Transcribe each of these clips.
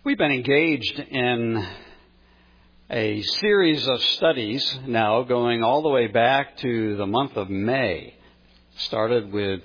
We've been engaged in a series of studies now going all the way back to the month of May. Started with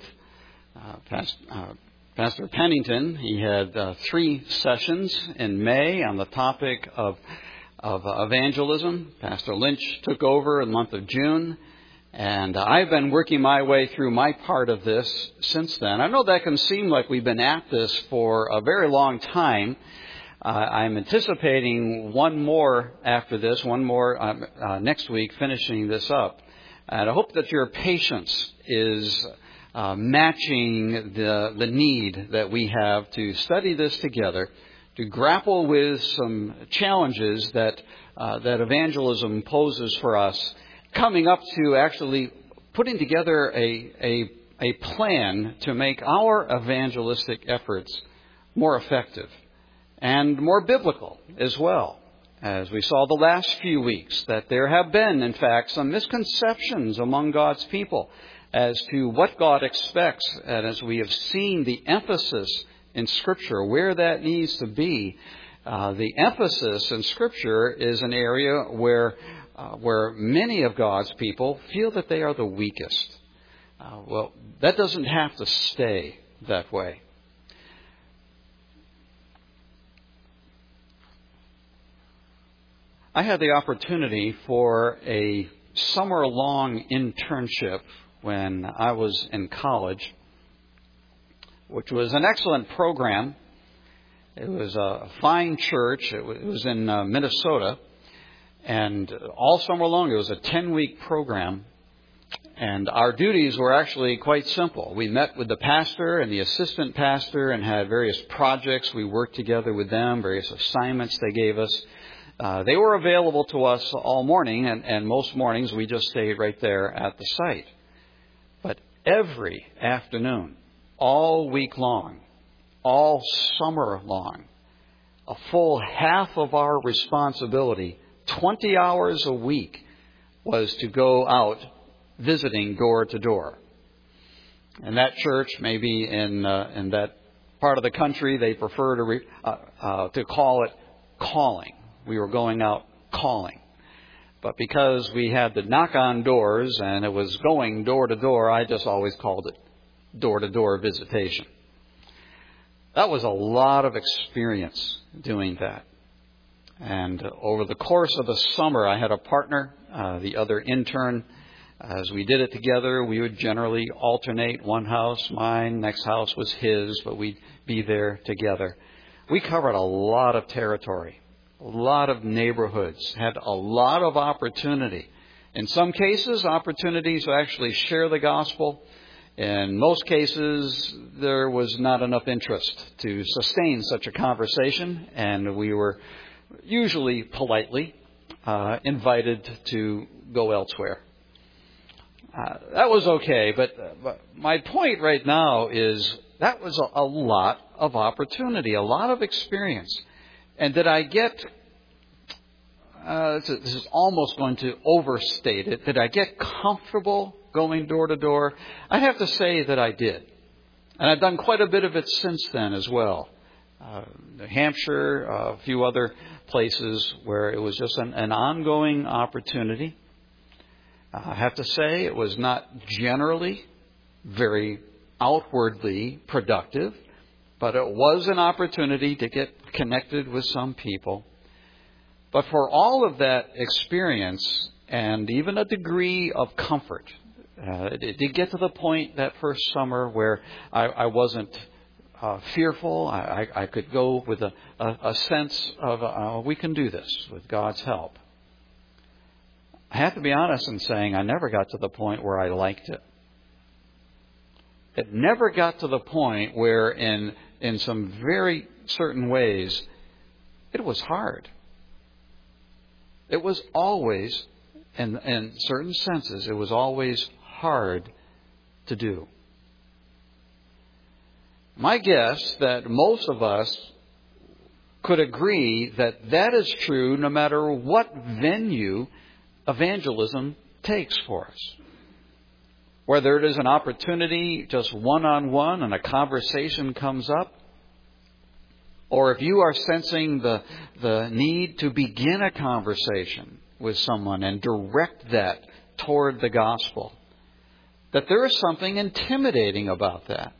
Pastor Pennington. He had 3 sessions in May on the topic of evangelism. Pastor Lynch took over in the month of June. And I've been working my way through my part of this since then. I know that can seem like we've been at this for a very long time. I'm anticipating one more after this, next week, finishing this up. And I hope that your patience is matching the need that we have to study this together, to grapple with some challenges that evangelism poses for us, coming up to actually putting together a plan to make our evangelistic efforts more effective and more biblical as well. As we saw the last few weeks, that there have been, in fact, some misconceptions among God's people as to what God expects, and as we have seen the emphasis in Scripture, where that needs to be. The emphasis in Scripture is an area where many of God's people feel that they are the weakest. Well, that doesn't have to stay that way. I had the opportunity for a summer-long internship when I was in college, which was an excellent program. It was a fine church. It was in Minnesota. And all summer long, it was a 10-week program. And our duties were actually quite simple. We met with the pastor and the assistant pastor and had various projects. We worked together with them, various assignments they gave us. They were available to us all morning, and most mornings we just stayed right there at the site. But every afternoon, all week long, all summer long, a full half of our responsibility, 20 hours a week, was to go out visiting door to door. And that church, maybe in that part of the country, they prefer to call it calling. We were going out calling. But because we had to knock on doors and it was going door to door, I just always called it door to door visitation. That was a lot of experience doing that. And over the course of the summer, I had a partner, the other intern. As we did it together, we would generally alternate one house, mine, next house was his, but we'd be there together. We covered a lot of territory, a lot of neighborhoods, had a lot of opportunity. In some cases, opportunities to actually share the gospel. In most cases, there was not enough interest to sustain such a conversation, and we were usually politely invited to go elsewhere. That was okay, but my point right now is that was a lot of opportunity, a lot of experience. And did I get, this is almost going to overstate it, did I get comfortable going door to door? I'd have to say that I did. And I've done quite a bit of it since then as well. New Hampshire, a few other places where it was just an ongoing opportunity. I have to say it was not generally very outwardly productive, but it was an opportunity to get connected with some people. But for all of that experience and even a degree of comfort, it did get to the point that first summer where I wasn't fearful. I could go with a sense of we can do this with God's help. I have to be honest in saying I never got to the point where I liked it. It never got to the point where in some very certain ways it was hard. It was always, in certain senses, it was always hard to do. My guess that most of us could agree that is true no matter what venue evangelism takes for us. Whether it is an opportunity just one-on-one and a conversation comes up, or if you are sensing the need to begin a conversation with someone and direct that toward the gospel, that there is something intimidating about that.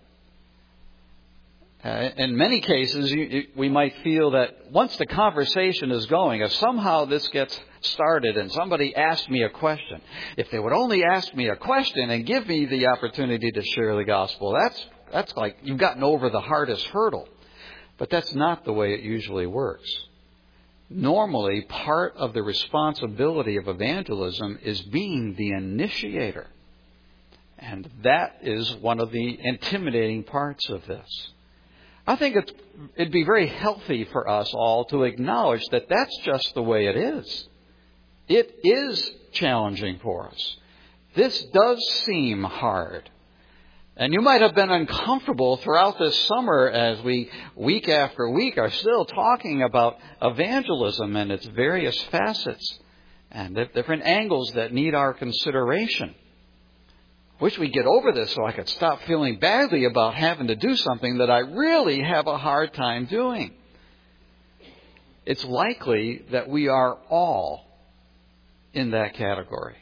In many cases, we might feel that once the conversation is going, if somehow this gets started and somebody asks me a question, if they would only ask me a question and give me the opportunity to share the gospel, that's like you've gotten over the hardest hurdle. But that's not the way it usually works. Normally, part of the responsibility of evangelism is being the initiator. And that is one of the intimidating parts of this. I think it'd be very healthy for us all to acknowledge that that's just the way it is. It is challenging for us. This does seem hard. And you might have been uncomfortable throughout this summer as we, week after week, are still talking about evangelism and its various facets and the different angles that need our consideration. Wish we'd get over this so I could stop feeling badly about having to do something that I really have a hard time doing. It's likely that we are all in that category.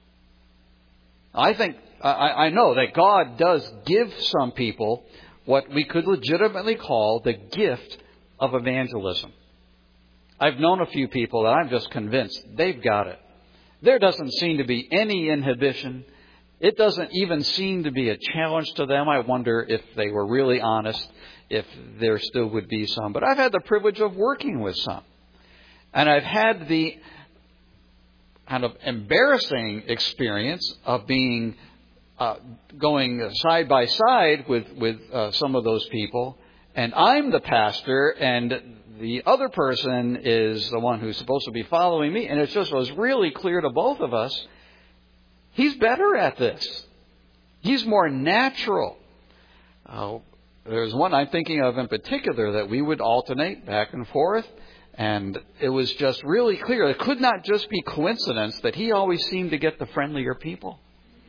I know that God does give some people what we could legitimately call the gift of evangelism. I've known a few people that I'm just convinced they've got it. There doesn't seem to be any inhibition. It doesn't even seem to be a challenge to them. I wonder if they were really honest, if there still would be some. But I've had the privilege of working with some. And I've had the kind of embarrassing experience of being going side by side with some of those people. And I'm the pastor, and the other person is the one who's supposed to be following me. And it just was really clear to both of us, he's better at this. He's more natural. There's one I'm thinking of in particular that we would alternate back and forth. And it was just really clear. It could not just be coincidence that he always seemed to get the friendlier people.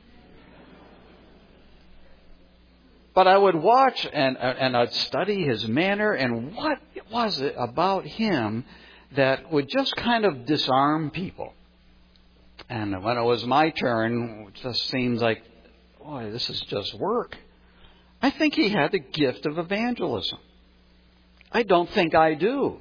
But I would watch and I'd study his manner, and what was it about him that would just kind of disarm people? And when it was my turn, it just seems like, boy, this is just work. I think he had the gift of evangelism. I don't think I do.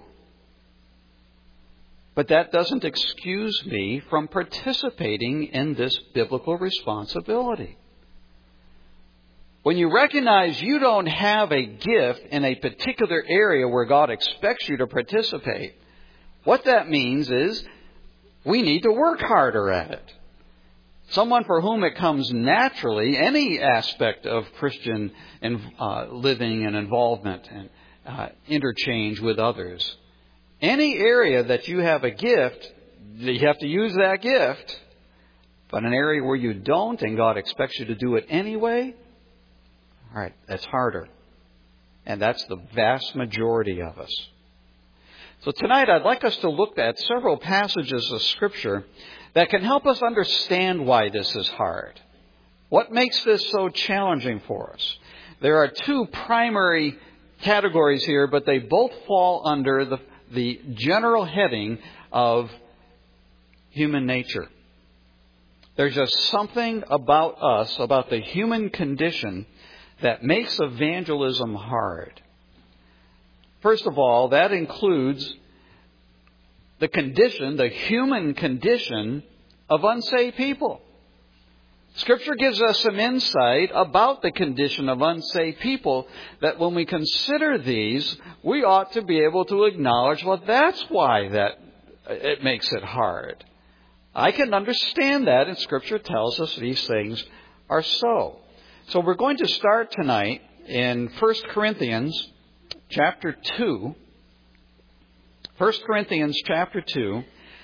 But that doesn't excuse me from participating in this biblical responsibility. When you recognize you don't have a gift in a particular area where God expects you to participate, what that means is we need to work harder at it. Someone for whom it comes naturally, any aspect of Christian living and involvement and interchange with others, any area that you have a gift, you have to use that gift. But an area where you don't and God expects you to do it anyway, all right, that's harder. And that's the vast majority of us. So tonight I'd like us to look at several passages of Scripture that can help us understand why this is hard. What makes this so challenging for us? There are two primary categories here, but they both fall under the general heading of human nature. There's just something about us, about the human condition, that makes evangelism hard. First of all, that includes the condition, the human condition of unsaved people. Scripture gives us some insight about the condition of unsaved people that when we consider these, we ought to be able to acknowledge, well, that's why that it makes it hard. I can understand that, and Scripture tells us these things are so. So we're going to start tonight in 1 Corinthians chapter 2. 1 Corinthians chapter 2.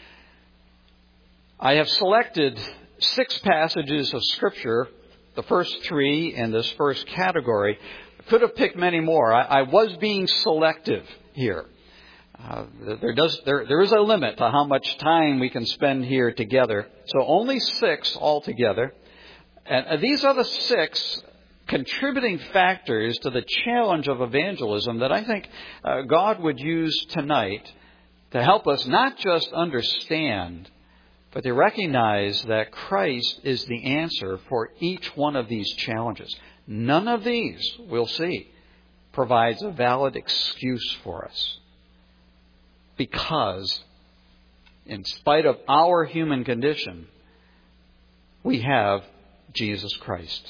I have selected 6 passages of Scripture, the first 3 in this first category. I could have picked many more. I was being selective here. There is a limit to how much time we can spend here together. So only 6 altogether. And these are the 6 contributing factors to the challenge of evangelism that I think God would use tonight to help us not just understand, but to recognize that Christ is the answer for each one of these challenges. None of these, we'll see, provides a valid excuse for us. Because, in spite of our human condition, we have Jesus Christ.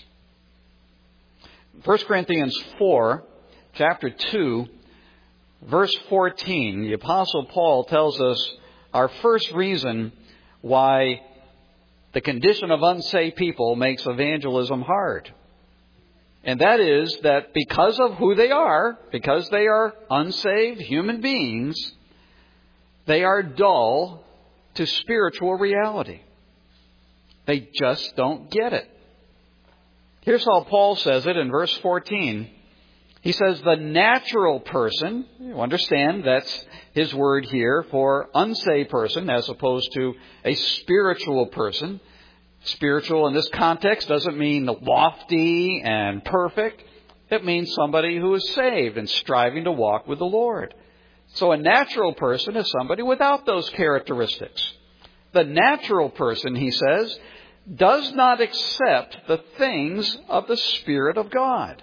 1 Corinthians 4, chapter 2, verse 14, the Apostle Paul tells us our first reason why the condition of unsaved people makes evangelism hard. And that is that because of who they are, because they are unsaved human beings, they are dull to spiritual reality. They just don't get it. Here's how Paul says it in verse 14. He says, the natural person, you understand that's his word here for unsaved person as opposed to a spiritual person. Spiritual in this context doesn't mean lofty and perfect. It means somebody who is saved and striving to walk with the Lord. So a natural person is somebody without those characteristics. The natural person, he says, does not accept the things of the Spirit of God.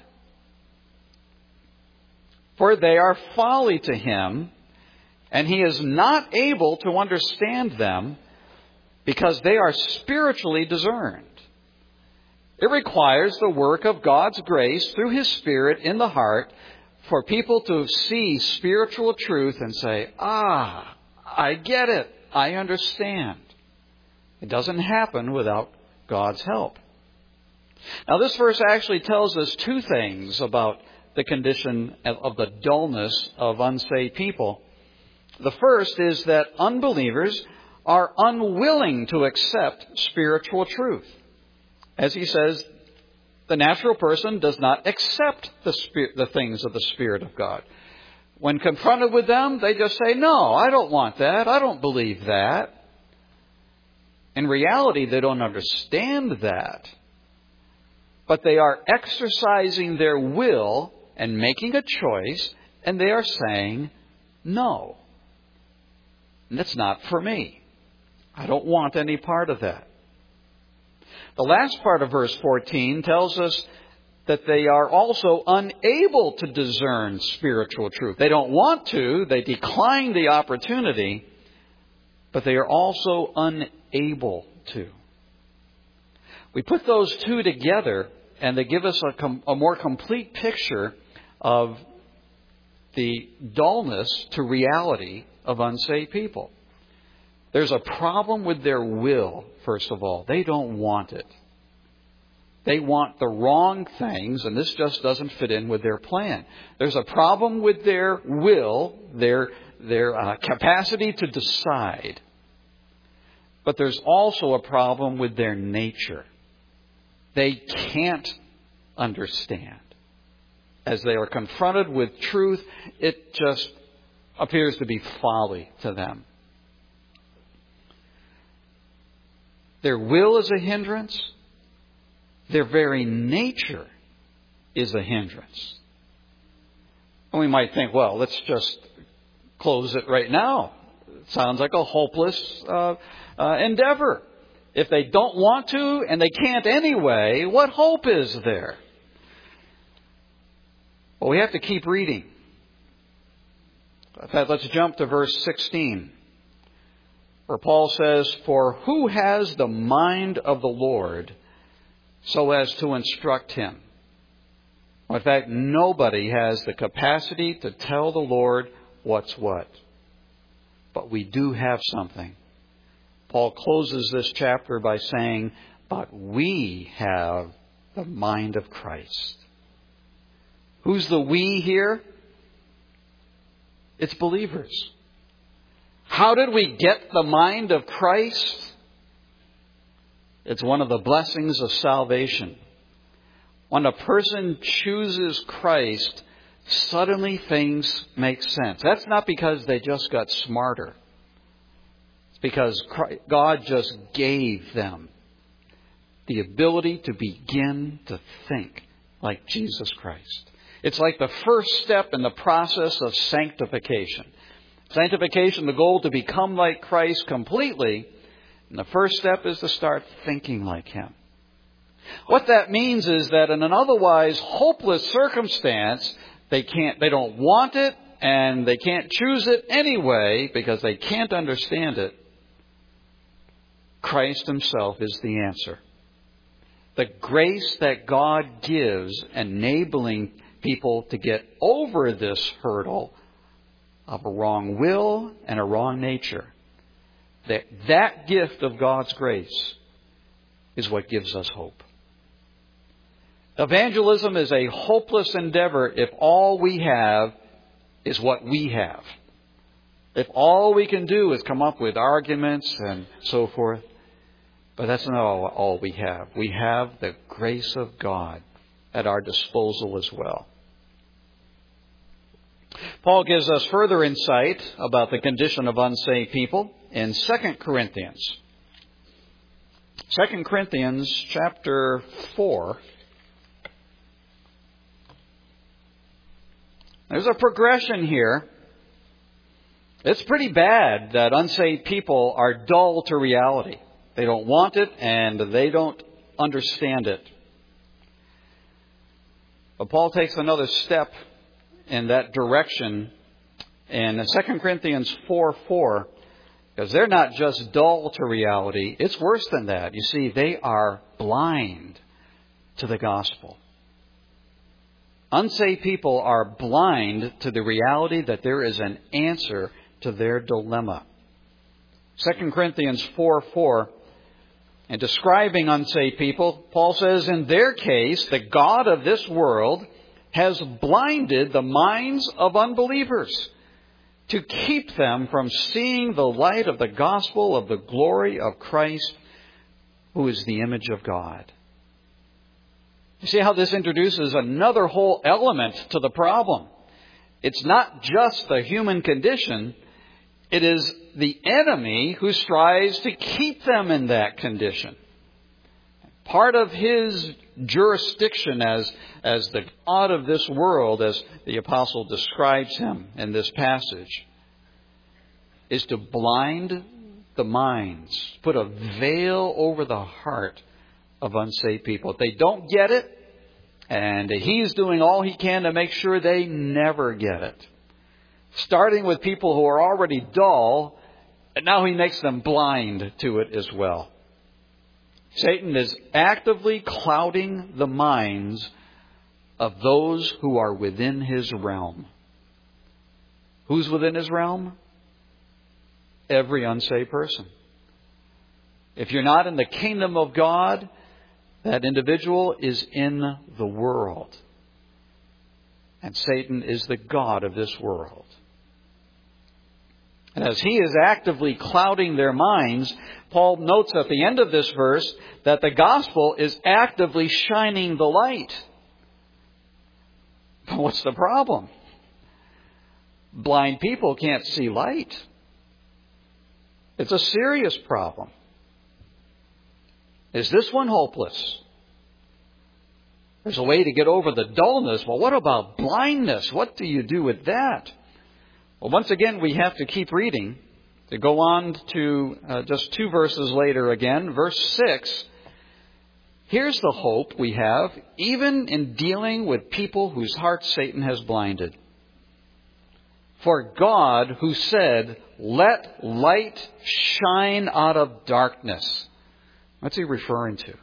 For they are folly to him, and he is not able to understand them because they are spiritually discerned. It requires the work of God's grace through His Spirit in the heart for people to see spiritual truth and say, I get it. I understand. It doesn't happen without God's help. Now, this verse actually tells us two things about the condition of the dullness of unsaved people. The first is that unbelievers are unwilling to accept spiritual truth. As he says, the natural person does not accept the things of the Spirit of God. When confronted with them, they just say, no, I don't want that. I don't believe that. In reality, they don't understand that. But they are exercising their will and making a choice, and they are saying, no. And that's not for me. I don't want any part of that. The last part of verse 14 tells us that they are also unable to discern spiritual truth. They don't want to. They decline the opportunity. But they are also unable to. We put those two together, and they give us a more complete picture of the dullness to reality of unsaved people. There's a problem with their will, first of all. They don't want it. They want the wrong things, and this just doesn't fit in with their plan. There's a problem with their will, their capacity to decide. But there's also a problem with their nature. They can't understand. As they are confronted with truth, it just appears to be folly to them. Their will is a hindrance. Their very nature is a hindrance. And we might think, well, let's just close it right now. It sounds like a hopeless endeavor. If they don't want to and they can't anyway, what hope is there? Well, we have to keep reading. In fact, let's jump to verse 16. Where Paul says, for who has the mind of the Lord so as to instruct him? Well, in fact, nobody has the capacity to tell the Lord what's what. But we do have something. Paul closes this chapter by saying, but we have the mind of Christ. Who's the we here? It's believers. How did we get the mind of Christ? It's one of the blessings of salvation. When a person chooses Christ, suddenly things make sense. That's not because they just got smarter. It's because God just gave them the ability to begin to think like Jesus Christ. It's like the first step in the process of sanctification. Sanctification, the goal to become like Christ completely. And the first step is to start thinking like Him. What that means is that in an otherwise hopeless circumstance, they don't want it, and they can't choose it anyway because they can't understand it. Christ Himself is the answer. The grace that God gives, enabling people to get over this hurdle of a wrong will and a wrong nature. That gift of God's grace is what gives us hope. Evangelism is a hopeless endeavor if all we have is what we have. If all we can do is come up with arguments and so forth. But that's not all we have. We have the grace of God at our disposal as well. Paul gives us further insight about the condition of unsaved people in 2 Corinthians. 2 Corinthians chapter 4. There's a progression here. It's pretty bad that unsaved people are dull to reality. They don't want it and they don't understand it. But Paul takes another step in that direction in 2 Corinthians 4:4, because they're not just dull to reality. It's worse than that. You see, they are blind to the gospel. Unsaved people are blind to the reality that there is an answer to their dilemma. 2 Corinthians 4:4, in describing unsaved people, Paul says, in their case, the God of this world has blinded the minds of unbelievers to keep them from seeing the light of the gospel of the glory of Christ, who is the image of God. You see how this introduces another whole element to the problem. It's not just the human condition. It is the enemy who strives to keep them in that condition. Part of his jurisdiction as the God of this world, as the apostle describes him in this passage, is to blind the minds, put a veil over the heart of unsaved people. If they don't get it, and he's doing all he can to make sure they never get it. Starting with people who are already dull, and now he makes them blind to it as well. Satan is actively clouding the minds of those who are within his realm. Who's within his realm? Every unsaved person. If you're not in the kingdom of God, that individual is in the world. And Satan is the god of this world. And as he is actively clouding their minds, Paul notes at the end of this verse that the gospel is actively shining the light. But what's the problem? Blind people can't see light. It's a serious problem. Is this one hopeless? There's a way to get over the dullness. Well, what about blindness? What do you do with that? Well, once again, we have to keep reading. To go on to just 2 verses later again, verse 6. Here's the hope we have, even in dealing with people whose hearts Satan has blinded. For God, who said, "Let light shine out of darkness." What's he referring to?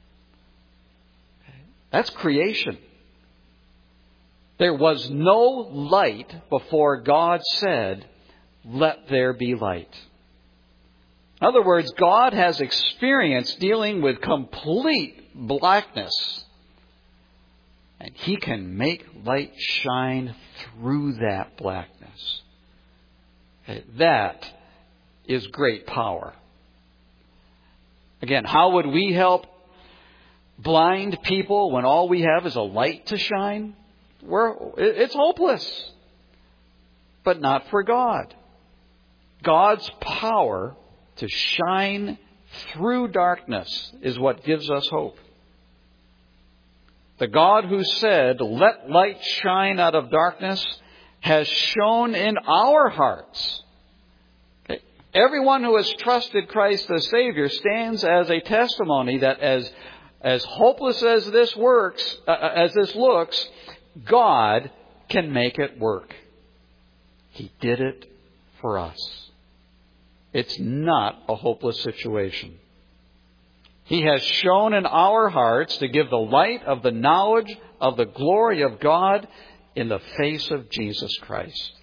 That's creation. There was no light before God said, "Let there be light." In other words, God has experience dealing with complete blackness. And He can make light shine through that blackness. That is great power. Again, how would we help blind people when all we have is a light to shine? It's hopeless. But not for God. God's power to shine through darkness is what gives us hope. The God who said, "Let light shine out of darkness," has shone in our hearts. Okay. Everyone who has trusted Christ as Savior stands as a testimony that as hopeless as this looks, God can make it work. He did it for us. It's not a hopeless situation. He has shone in our hearts to give the light of the knowledge of the glory of God in the face of Jesus Christ.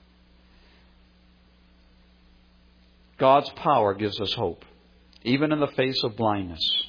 God's power gives us hope, even in the face of blindness.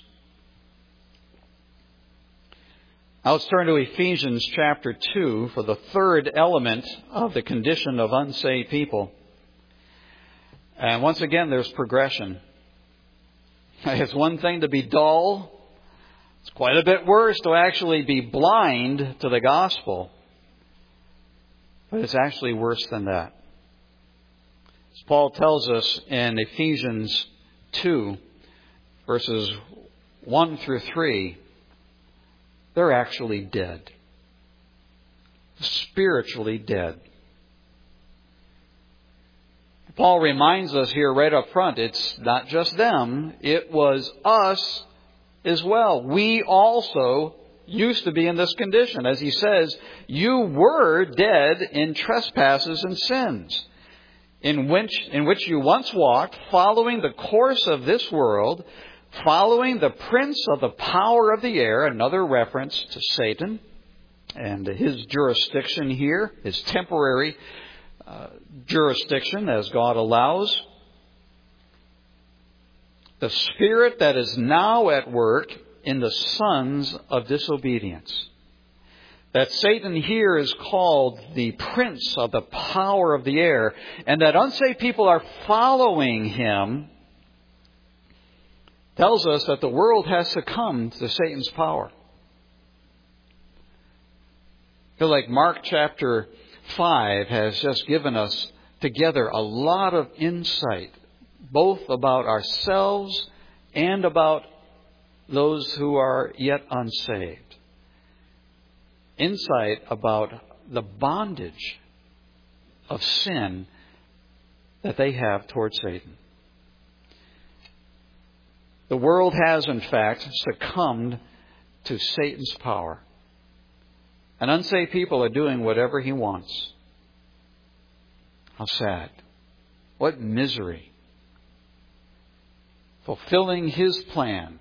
Now let's turn to Ephesians chapter 2 for the third element of the condition of unsaved people. And once again, there's progression. It's one thing to be dull. It's quite a bit worse to actually be blind to the gospel. But it's actually worse than that. As Paul tells us in Ephesians 2, verses 1 through 3, they're actually dead. Spiritually dead. Paul reminds us here right up front, it's not just them, it was us as well. We also used to be in this condition. As he says, you were dead in trespasses and sins, in which you once walked, following the course of this world, following the prince of the power of the air, another reference to Satan and his jurisdiction here, his temporary jurisdiction as God allows. The spirit that is now at work in the sons of disobedience. That Satan here is called the prince of the power of the air, and that unsaved people are following him, tells us that the world has succumbed to Satan's power. I feel like Mark chapter 5 has just given us together a lot of insight, both about ourselves and about those who are yet unsaved. Insight about the bondage of sin that they have towards Satan. The world has, in fact, succumbed to Satan's power. And unsaved people are doing whatever he wants. How sad. What misery. Fulfilling his plan.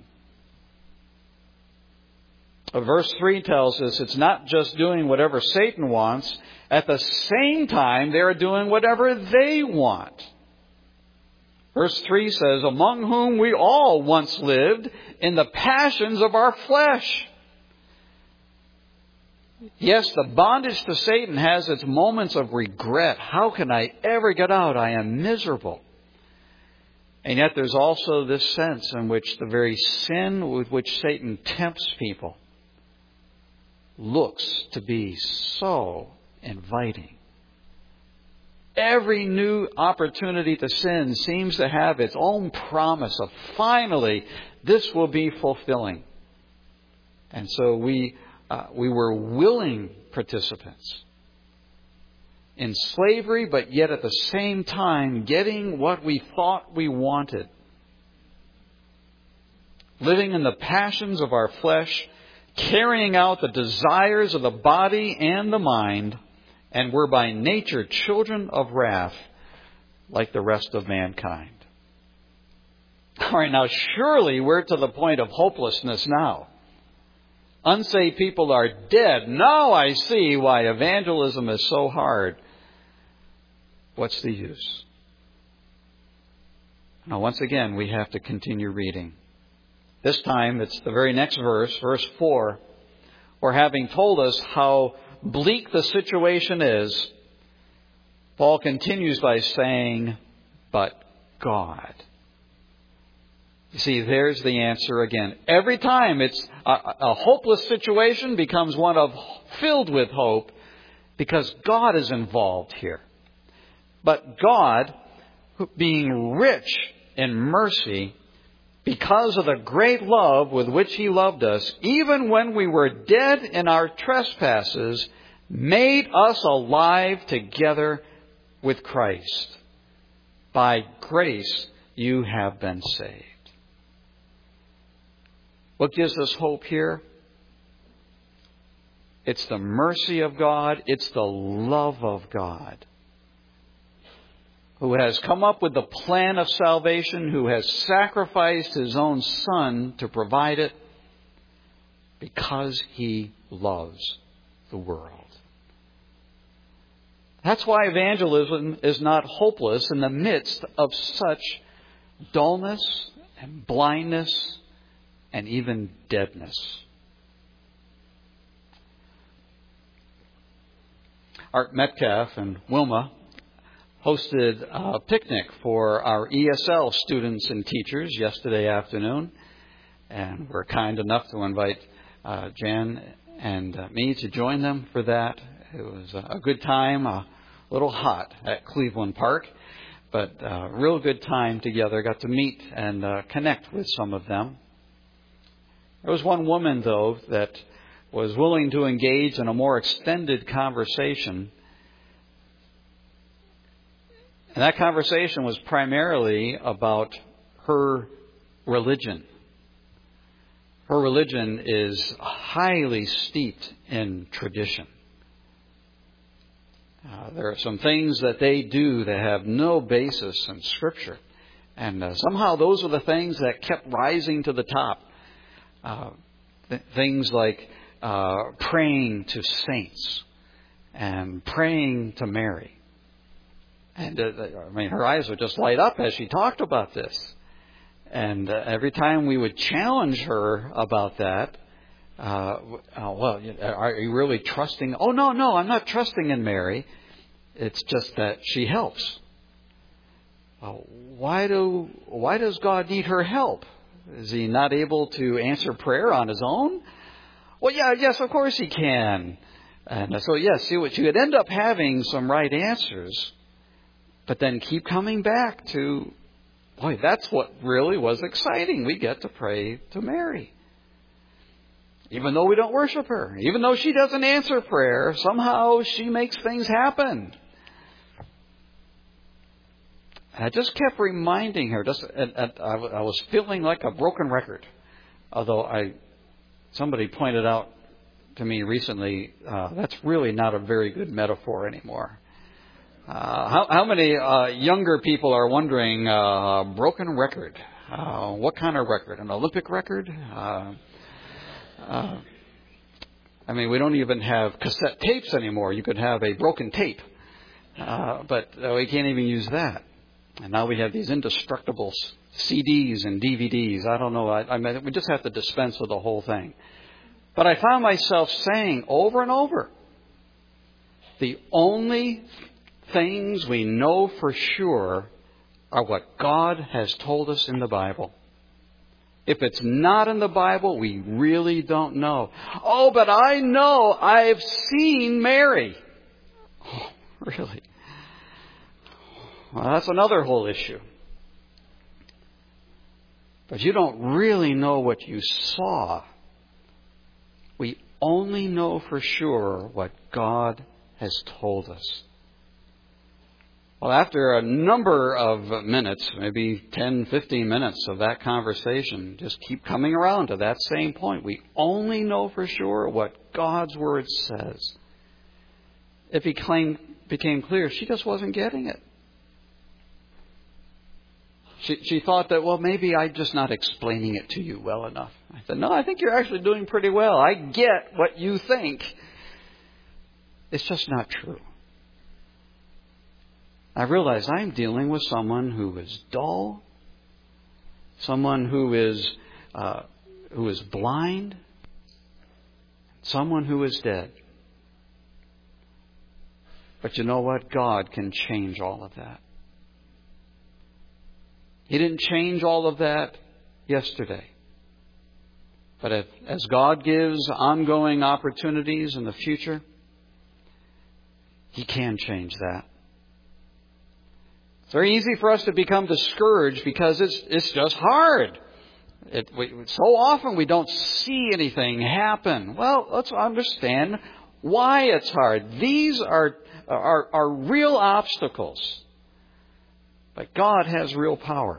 Verse 3 tells us it's not just doing whatever Satan wants. At the same time, they're doing whatever they want. Verse 3 says, among whom we all once lived in the passions of our flesh. Yes, the bondage to Satan has its moments of regret. How can I ever get out? I am miserable. And yet there's also this sense in which the very sin with which Satan tempts people looks to be so inviting. Every new opportunity to sin seems to have its own promise of finally this will be fulfilling. And so we were willing participants in slavery, but yet at the same time getting what we thought we wanted. Living in the passions of our flesh, carrying out the desires of the body and the mind, and were by nature children of wrath like the rest of mankind. All right, now surely we're to the point of hopelessness now. Unsaved people are dead. Now I see why evangelism is so hard. What's the use? Now, once again, we have to continue reading. This time, it's the very next verse, verse 4, where having told us how bleak the situation is, Paul continues by saying, but God. You see, there's the answer again. Every time it's a hopeless situation becomes one of filled with hope because God is involved here. But God, being rich in mercy, because of the great love with which He loved us, even when we were dead in our trespasses, made us alive together with Christ. By grace you have been saved. What gives us hope here? It's the mercy of God. It's the love of God, who has come up with the plan of salvation, who has sacrificed His own Son to provide it because He loves the world. That's why evangelism is not hopeless in the midst of such dullness and blindness and even deadness. Art Metcalf and Wilma hosted a picnic for our ESL students and teachers yesterday afternoon, and were kind enough to invite Jan and me to join them for that. It was a good time, a little hot at Cleveland Park, but a real good time together. Got to meet and connect with some of them. There was one woman, though, that was willing to engage in a more extended conversation. And that conversation was primarily about her religion. Her religion is highly steeped in tradition. There are some things that they do that have no basis in Scripture. And somehow those are the things that kept rising to the top. Things like praying to saints and praying to Mary. And her eyes would just light up as she talked about this. And every time we would challenge her about that, are you really trusting? Oh, no, I'm not trusting in Mary. It's just that she helps. Why does God need her help? Is He not able to answer prayer on His own? Well, yes, of course He can. And so, yes, you would end up having some right answers, but then keep coming back to, boy, that's what really was exciting. We get to pray to Mary. Even though we don't worship her, even though she doesn't answer prayer, somehow she makes things happen. I just kept reminding her. I was feeling like a broken record. Although somebody pointed out to me recently, that's really not a very good metaphor anymore. How many younger people are wondering, broken record? What kind of record? An Olympic record? We don't even have cassette tapes anymore. You could have a broken tape. But we can't even use that. And now we have these indestructible CDs and DVDs. I don't know. We just have to dispense with the whole thing. But I found myself saying over and over, the only things we know for sure are what God has told us in the Bible. If it's not in the Bible, we really don't know. Oh, but I know I've seen Mary. Oh, really? Well, that's another whole issue. But you don't really know what you saw. We only know for sure what God has told us. Well, after a number of minutes, maybe 10, 15 minutes of that conversation, just keep coming around to that same point. We only know for sure what God's Word says. It became clear she just wasn't getting it. She thought that, well, maybe I'm just not explaining it to you well enough. I said, no, I think you're actually doing pretty well. I get what you think. It's just not true. I realize I'm dealing with someone who is dull, someone who is blind, someone who is dead. But you know what? God can change all of that. He didn't change all of that yesterday. But as God gives ongoing opportunities in the future, He can change that. It's very easy for us to become discouraged because it's just hard. So often we don't see anything happen. Well, let's understand why it's hard. These are real obstacles. But God has real power.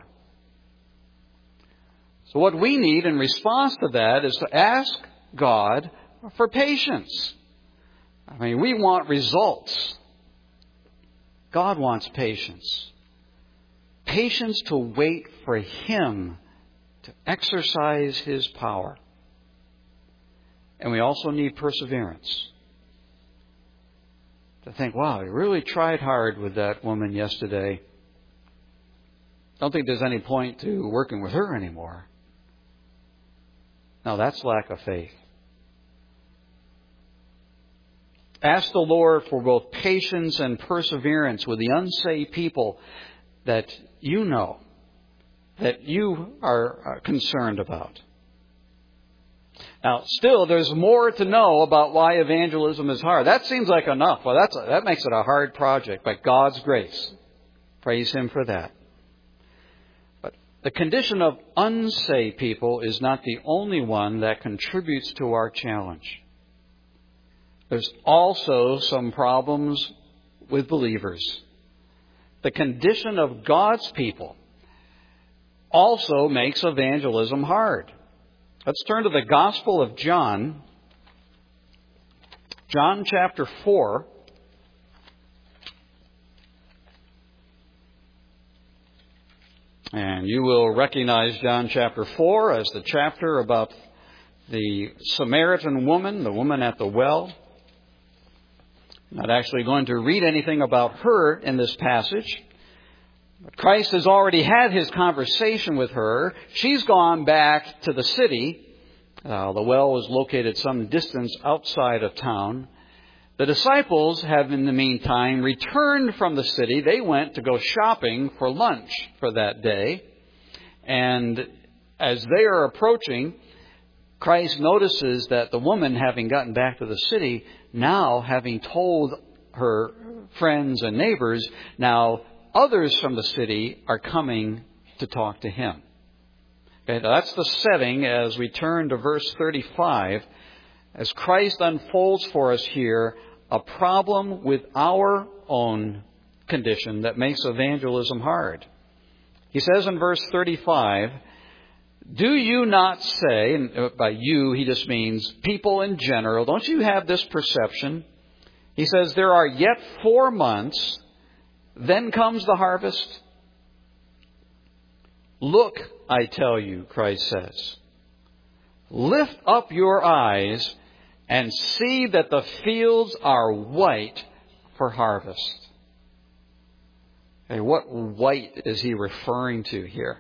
So what we need in response to that is to ask God for patience. I mean, we want results. God wants patience. Patience to wait for Him to exercise His power. And we also need perseverance. To think, wow, I really tried hard with that woman yesterday. Don't think there's any point to working with her anymore. Now, that's lack of faith. Ask the Lord for both patience and perseverance with the unsaved people that you know, that you are concerned about. Now, still, there's more to know about why evangelism is hard. That seems like enough. Well, that makes it a hard project, but God's grace. Praise Him for that. But the condition of unsaved people is not the only one that contributes to our challenge. There's also some problems with believers. The condition of God's people also makes evangelism hard. Let's turn to the Gospel of John. John chapter 4. And you will recognize John chapter 4 as the chapter about the Samaritan woman, the woman at the well. I'm not actually going to read anything about her in this passage. But Christ has already had His conversation with her. She's gone back to the city. The well was located some distance outside of town. The disciples have, in the meantime, returned from the city. They went to go shopping for lunch for that day. And as they are approaching, Christ notices that the woman, having gotten back to the city, now having told her friends and neighbors, now others from the city are coming to talk to Him. Okay, that's the setting as we turn to verse 35. As Christ unfolds for us here a problem with our own condition that makes evangelism hard. He says in verse 35, "Do you not say," and by you he just means people in general, "don't you have this perception?" He says, "There are yet 4 months, then comes the harvest." Look, I tell you, Christ says, lift up your eyes and see that the fields are white for harvest. Okay, what white is he referring to here?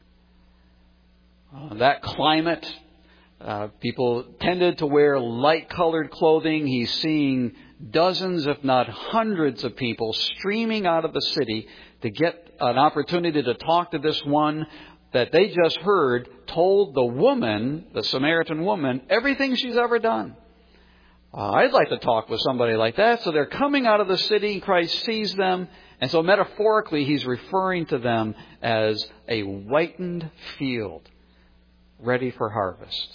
That climate, people tended to wear light-colored clothing. He's seeing dozens, if not hundreds of people streaming out of the city to get an opportunity to talk to this one that they just heard told the woman, the Samaritan woman, everything she's ever done. I'd like to talk with somebody like that. So they're coming out of the city, and Christ sees them. And so metaphorically, He's referring to them as a whitened field ready for harvest.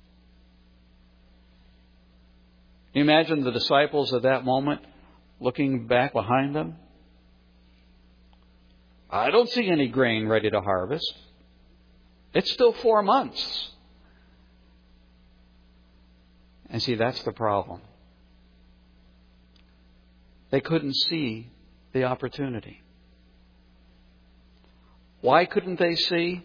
Can you imagine the disciples at that moment looking back behind them? I don't see any grain ready to harvest. It's still 4 months. And see, that's the problem. They couldn't see the opportunity. Why couldn't they see?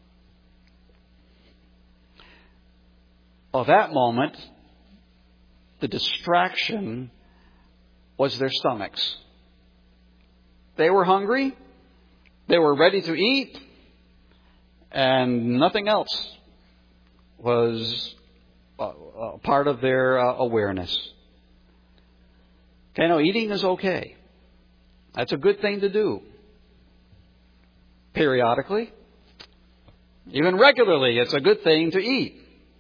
Well, that moment, the distraction was their stomachs. They were hungry. They were ready to eat. And nothing else was part of their awareness. Okay, no, eating is okay. That's a good thing to do. Periodically, even regularly, it's a good thing to eat.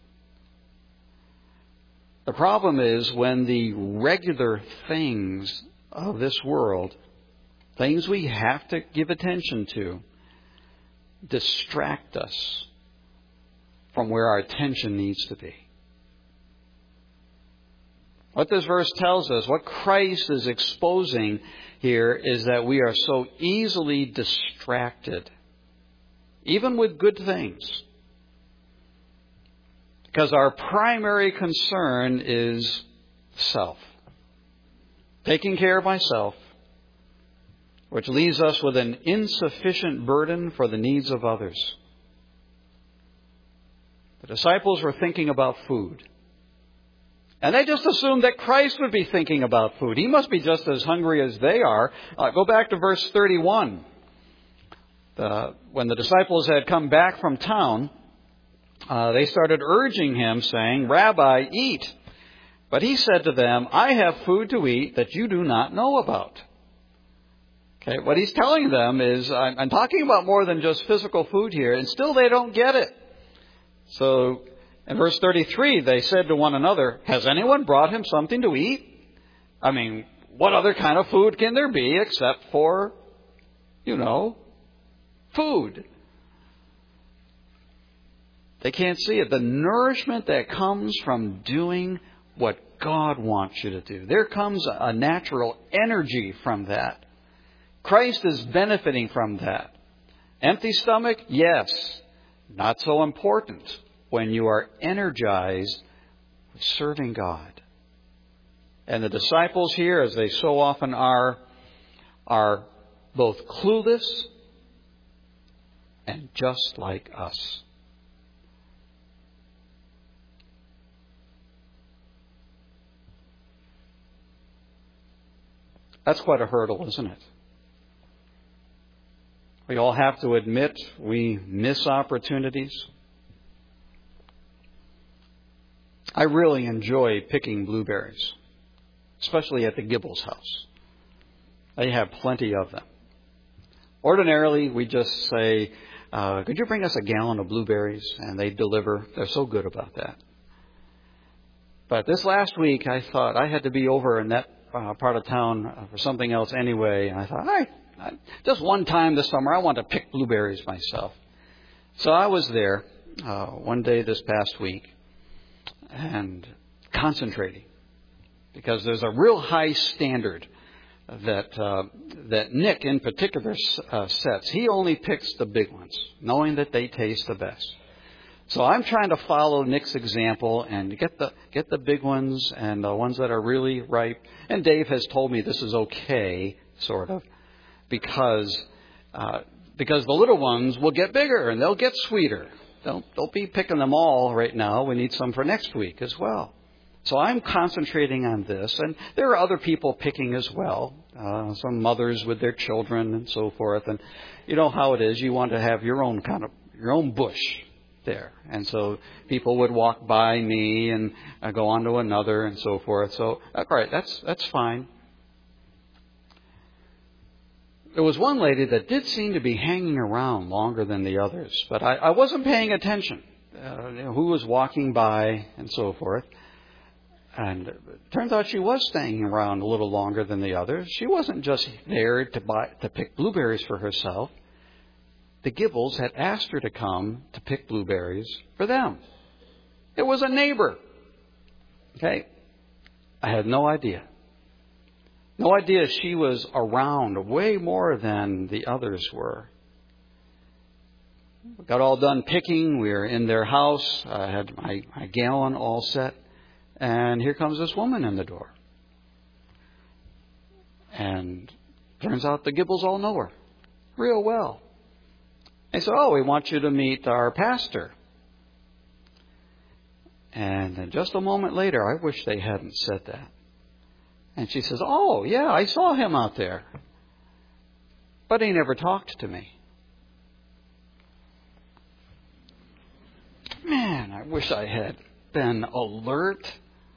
The problem is when the regular things of this world, things we have to give attention to, distract us from where our attention needs to be. What this verse tells us, what Christ is exposing here, is that we are so easily distracted, even with good things, because our primary concern is self. Taking care of myself, which leaves us with an insufficient burden for the needs of others. The disciples were thinking about food. And they just assumed that Christ would be thinking about food. He must be just as hungry as they are. Go back to verse 31. When the disciples had come back from town, they started urging him, saying, "Rabbi, eat." But he said to them, "I have food to eat that you do not know about." Okay, what he's telling them is, I'm talking about more than just physical food here, and still they don't get it. So, in verse 33, they said to one another, "Has anyone brought him something to eat?" I mean, what other kind of food can there be except for, food? They can't see it. The nourishment that comes from doing what God wants you to do. There comes a natural energy from that. Christ is benefiting from that. Empty stomach? Yes. Not so important when you are energized with serving God. And the disciples here, as they so often are both clueless and just like us. That's quite a hurdle, isn't it? We all have to admit we miss opportunities. I really enjoy picking blueberries, especially at the Gibbles house. They have plenty of them. Ordinarily, we just say, "Could you bring us a gallon of blueberries?" And they deliver. They're so good about that. But this last week, I thought I had to be over in that part of town for something else anyway. And I thought, just one time this summer, I want to pick blueberries myself. So I was there one day this past week and concentrating, because there's a real high standard that Nick in particular sets. He only picks the big ones, knowing that they taste the best. So I'm trying to follow Nick's example and get the big ones and the ones that are really ripe. And Dave has told me this is okay, sort of, because the little ones will get bigger and they'll get sweeter. Don't be picking them all right now. We need some for next week as well. So I'm concentrating on this, and there are other people picking as well. Some mothers with their children and so forth. And you know how it is. You want to have your own bush there. And so people would walk by me and go on to another and so forth. So, all right, that's fine. There was one lady that did seem to be hanging around longer than the others, but I wasn't paying attention. Who was walking by and so forth. And it turns out she was staying around a little longer than the others. She wasn't just there to pick blueberries for herself. The Gibbles had asked her to come to pick blueberries for them. It was a neighbor. Okay? I had no idea. No idea she was around way more than the others were. We got all done picking. We were in their house. I had my gallon all set. And here comes this woman in the door. And turns out the Gibbles all know her real well. They said, "Oh, we want you to meet our pastor." And then just a moment later, I wish they hadn't said that. And she says, "Oh, yeah, I saw him out there. But he never talked to me." Man, I wish I had been alert.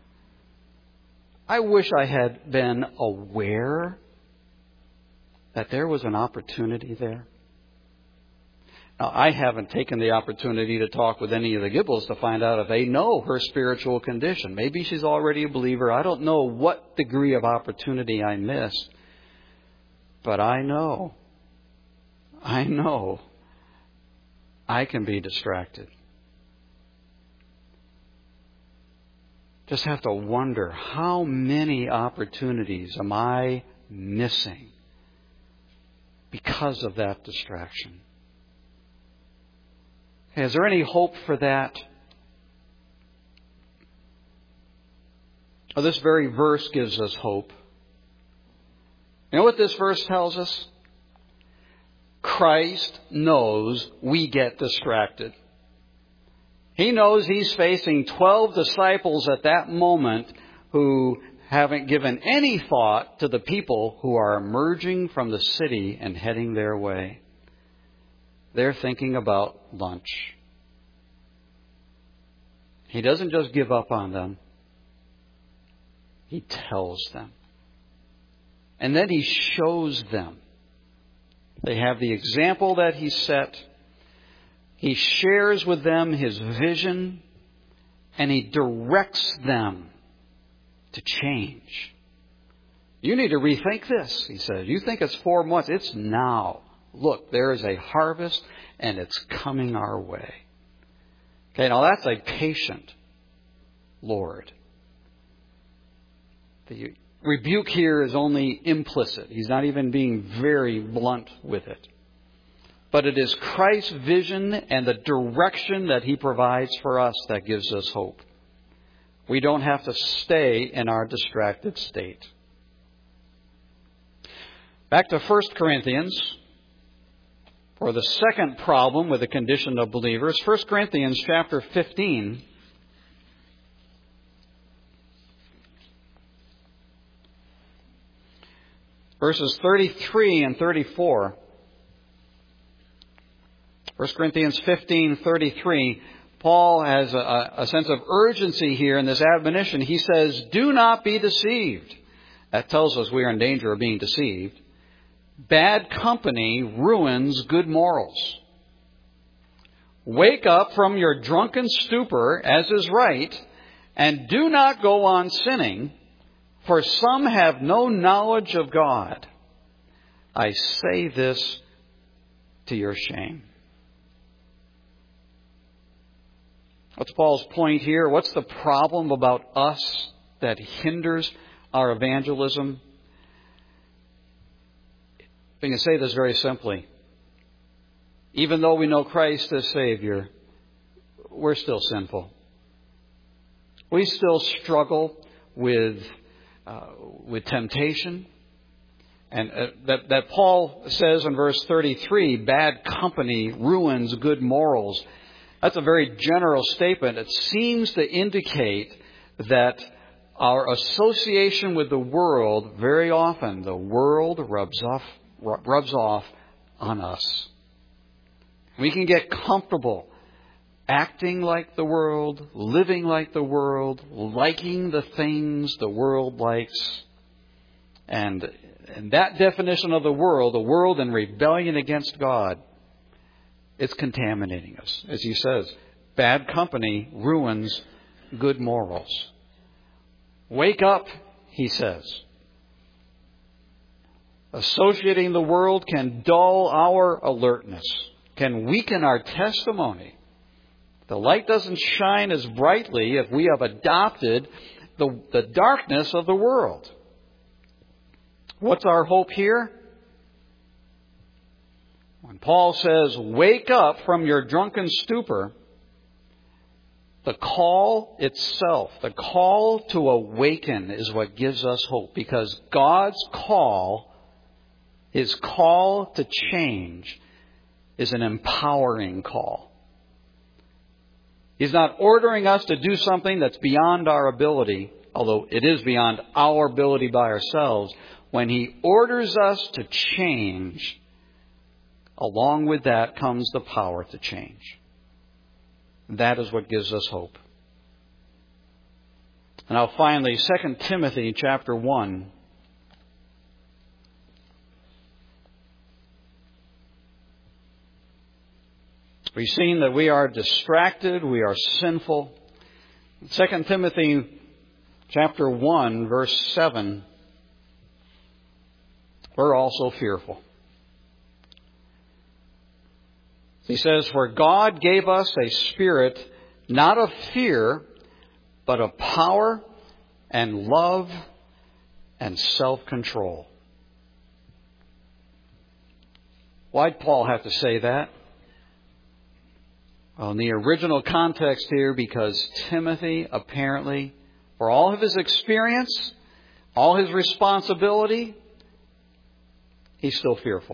I wish I had been aware that there was an opportunity there. Now, I haven't taken the opportunity to talk with any of the Gibbles to find out if they know her spiritual condition. Maybe she's already a believer. I don't know what degree of opportunity I missed. But I know I can be distracted. just have to wonder, how many opportunities am I missing because of that distraction? Is there any hope for that? Well, this very verse gives us hope. You know what this verse tells us? Christ knows we get distracted. He knows He's facing 12 disciples at that moment who haven't given any thought to the people who are emerging from the city and heading their way. They're thinking about lunch. He doesn't just give up on them. He tells them. And then He shows them. They have the example that He set. He shares with them His vision, and He directs them to change. You need to rethink this, He says. You think it's 4 months. It's now. Look, there is a harvest, and it's coming our way. Okay, now that's a patient Lord. The rebuke here is only implicit. He's not even being very blunt with it. But it is Christ's vision and the direction that He provides for us that gives us hope. We don't have to stay in our distracted state. Back to 1 Corinthians, for the second problem with the condition of believers. 1 Corinthians chapter 15. Verses 33 and 34. 1 Corinthians 15:33, Paul has a sense of urgency here in this admonition. He says, do not be deceived. That tells us we are in danger of being deceived. Bad company ruins good morals. Wake up from your drunken stupor, as is right, and do not go on sinning, for some have no knowledge of God. I say this to your shame. What's Paul's point here? What's the problem about us that hinders our evangelism? We can say this very simply. Even though we know Christ as Savior, we're still sinful. We still struggle with temptation. And that Paul says in verse 33, bad company ruins good morals. That's a very general statement. It seems to indicate that our association with the world, very often the world rubs off on us. We can get comfortable acting like the world, living like the world, liking the things the world likes. And that definition of the world in rebellion against God, it's contaminating us. As he says, bad company ruins good morals. Wake up, he says. Associating the world can dull our alertness, can weaken our testimony. The light doesn't shine as brightly if we have adopted the darkness of the world. What's our hope here? When Paul says, wake up from your drunken stupor, the call itself, the call to awaken is what gives us hope. Because God's call, His call to change, is an empowering call. He's not ordering us to do something that's beyond our ability, although it is beyond our ability by ourselves. When He orders us to change, along with that comes the power to change. That is what gives us hope. And now finally, 2 Timothy chapter 1. We've seen that we are distracted, we are sinful. 2 Timothy chapter 1, verse 7, we're also fearful. He says, for God gave us a spirit not of fear, but of power and love and self-control. Why'd Paul have to say that? Well, in the original context here, because Timothy apparently, for all of his experience, all his responsibility, he's still fearful.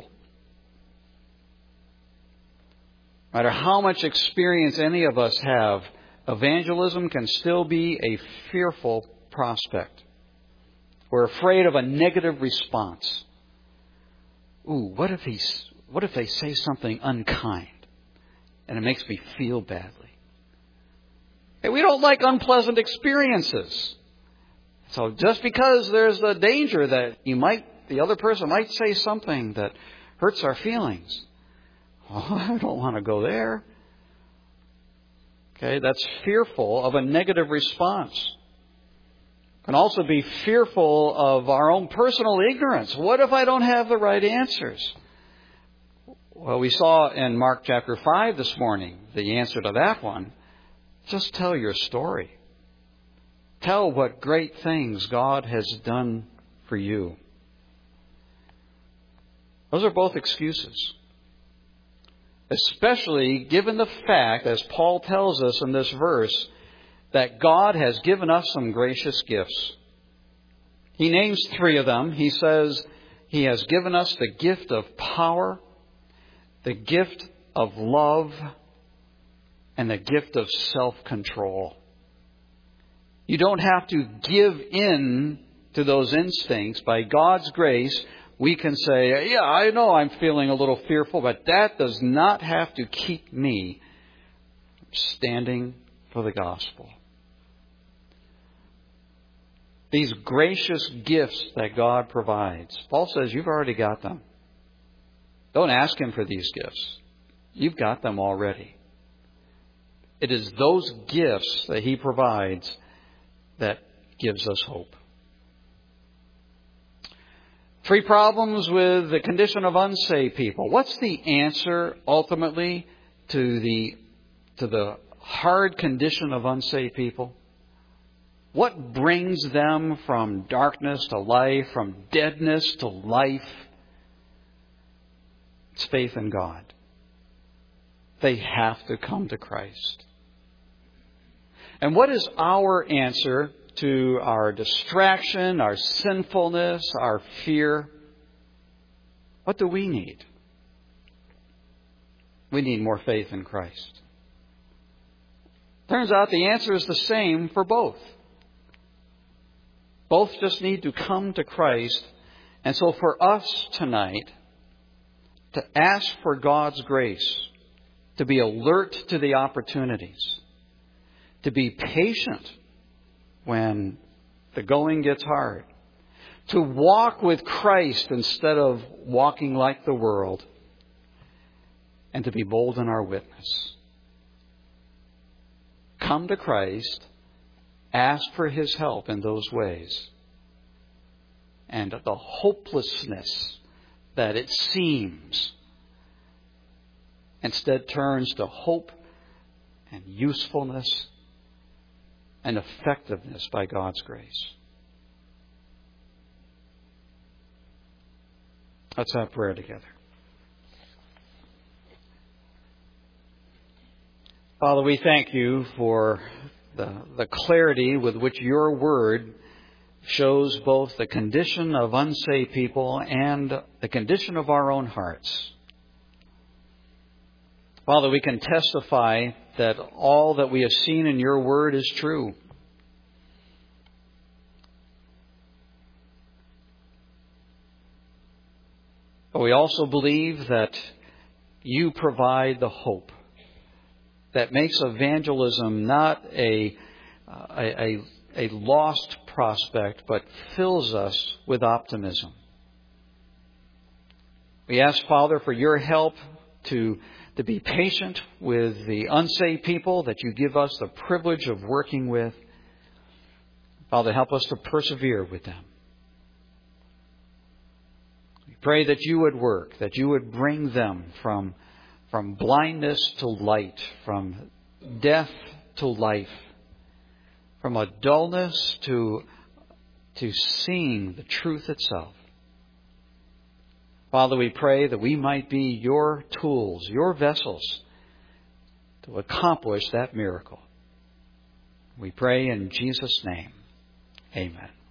No matter how much experience any of us have, evangelism can still be a fearful prospect. We're afraid of a negative response. Ooh, what if they say something unkind and it makes me feel badly? Hey, we don't like unpleasant experiences. So just because there's the danger that the other person might say something that hurts our feelings, I don't want to go there. Okay, that's fearful of a negative response. Can also be fearful of our own personal ignorance. What if I don't have the right answers? Well, we saw in Mark chapter 5 this morning the answer to that one. Just tell your story. Tell what great things God has done for you. Those are both excuses. Especially given the fact, as Paul tells us in this verse, that God has given us some gracious gifts. He names 3 of them. He says He has given us the gift of power, the gift of love, and the gift of self-control. You don't have to give in to those instincts. By God's grace, we can say, yeah, I know I'm feeling a little fearful, but that does not have to keep me standing for the gospel. These gracious gifts that God provides, Paul says you've already got them. Don't ask Him for these gifts. You've got them already. It is those gifts that He provides that gives us hope. 3 problems with the condition of unsaved people. What's the answer ultimately to the hard condition of unsaved people? What brings them from darkness to life, from deadness to life? It's faith in God. They have to come to Christ. And what is our answer to our distraction, our sinfulness, our fear? What do we need? We need more faith in Christ. Turns out the answer is the same for both. Both just need to come to Christ. And so for us tonight, to ask for God's grace, to be alert to the opportunities, to be patient when the going gets hard, to walk with Christ instead of walking like the world, and to be bold in our witness. Come to Christ, ask for His help in those ways, and the hopelessness that it seems instead turns to hope and usefulness and effectiveness by God's grace. Let's have prayer together. Father, we thank You for the clarity with which Your Word shows both the condition of unsaved people and the condition of our own hearts. Father, we can testify that all that we have seen in Your Word is true. But we also believe that You provide the hope that makes evangelism not a lost prospect, but fills us with optimism. We ask, Father, for Your help to be patient with the unsaved people that You give us the privilege of working with. Father, help us to persevere with them. We pray that You would work, that You would bring them from blindness to light, from death to life, from a dullness to seeing the truth itself. Father, we pray that we might be your tools, your vessels, to accomplish that miracle. We pray in Jesus' name. Amen.